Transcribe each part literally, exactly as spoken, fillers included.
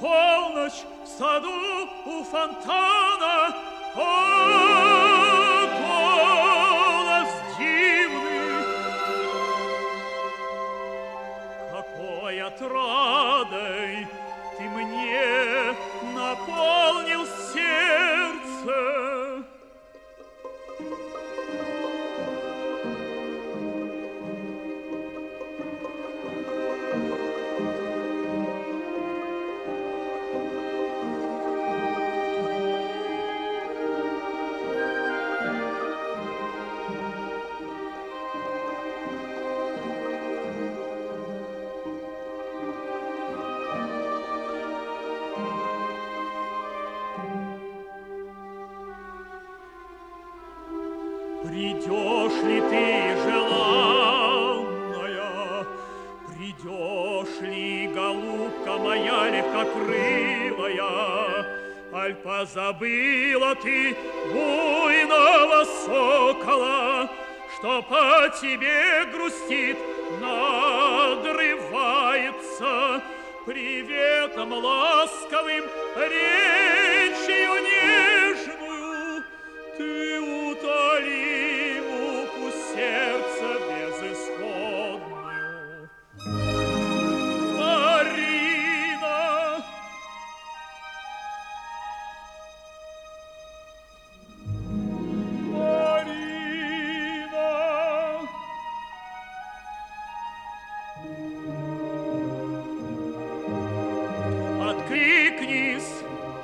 полночь в саду у фонтана. О, голос дивный, какой отрадой ты мне наполнил сердце. Придешь ли ты, желанная, придешь ли, голубка моя легкокрылая, аль позабыла ты буйного сокола, что по тебе грустит, надрывается приветом ласковым, речью нежную ты утоли муку сердца безысходную. Марина! Марина! Откликнись!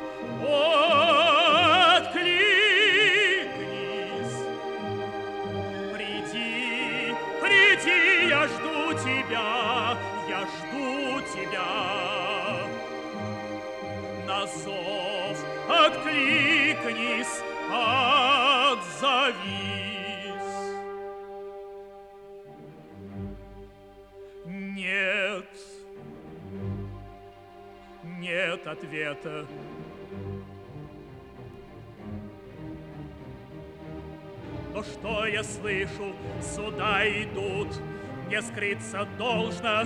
Я жду тебя, я жду тебя. На зов откликнись, отзовись. Нет, нет ответа. Но что я слышу, сюда идут, не скрыться должно.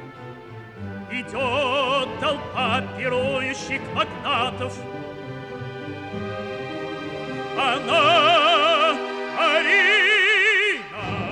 Идет толпа пирующих магнатов. Она